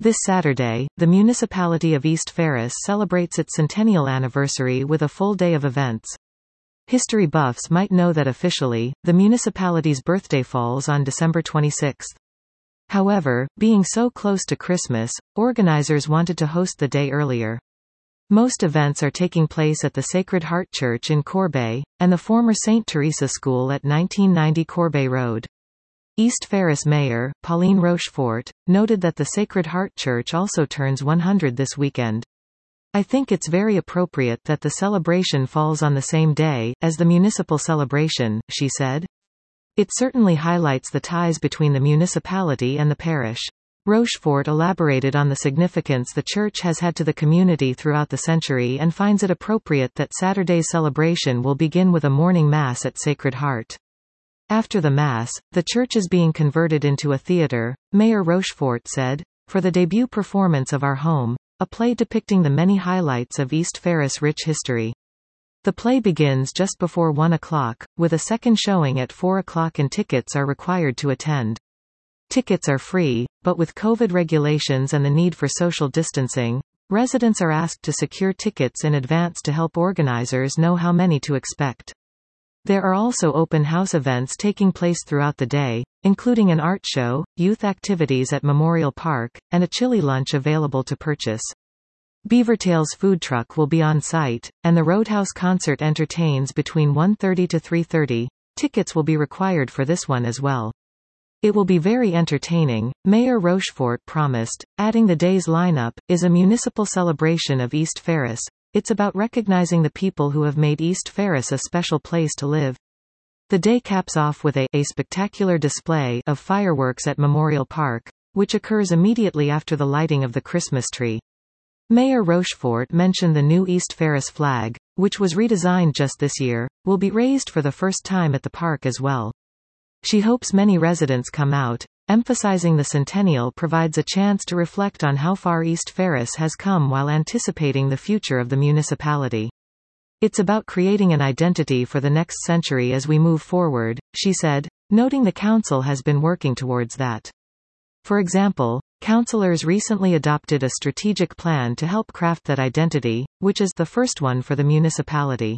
This Saturday, the municipality of East Ferris celebrates its centennial anniversary with a full day of events. History buffs might know that officially, the municipality's birthday falls on December 26. However, being so close to Christmas, organizers wanted to host the day earlier. Most events are taking place at the Sacred Heart Church in Corbeil, and the former St. Teresa School at 1990 Corbeil Road. East Ferris Mayor, Pauline Rochefort, noted that the Sacred Heart Church also turns 100 this weekend. I think it's very appropriate that the celebration falls on the same day as the municipal celebration, she said. It certainly highlights the ties between the municipality and the parish. Rochefort elaborated on the significance the church has had to the community throughout the century and finds it appropriate that Saturday's celebration will begin with a morning mass at Sacred Heart. After the mass, the church is being converted into a theater, Mayor Rochefort said, for the debut performance of Our Home, a play depicting the many highlights of East Ferris' rich history. The play begins just before 1 o'clock, with a second showing at 4 o'clock and tickets are required to attend. Tickets are free, but with COVID regulations and the need for social distancing, residents are asked to secure tickets in advance to help organizers know how many to expect. There are also open house events taking place throughout the day, including an art show, youth activities at Memorial Park, and a chili lunch available to purchase. Beavertail's food truck will be on site, and the Roadhouse concert entertains between 1:30 to 3:30. Tickets will be required for this one as well. It will be very entertaining, Mayor Rochefort promised, adding the day's lineup is a municipal celebration of East Ferris. It's about recognizing the people who have made East Ferris a special place to live. The day caps off with a spectacular display of fireworks at Memorial Park, which occurs immediately after the lighting of the Christmas tree. Mayor Rochefort mentioned the new East Ferris flag, which was redesigned just this year, will be raised for the first time at the park as well. She hopes many residents come out, emphasizing the centennial provides a chance to reflect on how far East Ferris has come while anticipating the future of the municipality. It's about creating an identity for the next century as we move forward, she said, noting the council has been working towards that. For example, councillors recently adopted a strategic plan to help craft that identity, which is the first one for the municipality.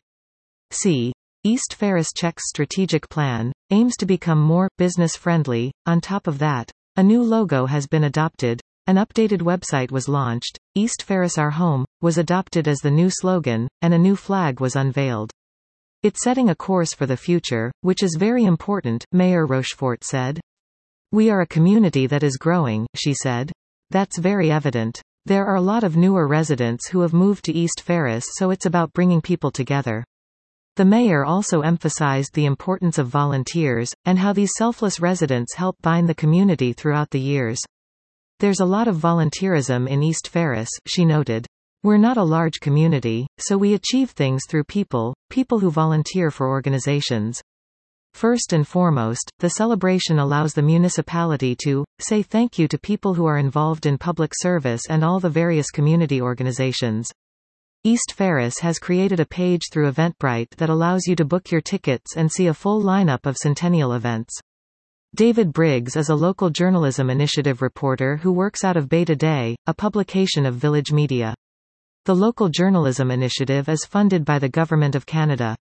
See East Ferris Check's strategic plan, aims to become more business-friendly. On top of that, a new logo has been adopted, an updated website was launched, East Ferris Our Home, was adopted as the new slogan, and a new flag was unveiled. It's setting a course for the future, which is very important, Mayor Rochefort said. We are a community that is growing, she said. That's very evident. There are a lot of newer residents who have moved to East Ferris, so it's about bringing people together. The mayor also emphasized the importance of volunteers, and how these selfless residents help bind the community throughout the years. There's a lot of volunteerism in East Ferris, she noted. We're not a large community, so we achieve things through people who volunteer for organizations. First and foremost, the celebration allows the municipality to say thank you to people who are involved in public service and all the various community organizations. East Ferris has created a page through Eventbrite that allows you to book your tickets and see a full lineup of centennial events. David Briggs is a local journalism initiative reporter who works out of Beta Day, a publication of Village Media. The local journalism initiative is funded by the Government of Canada.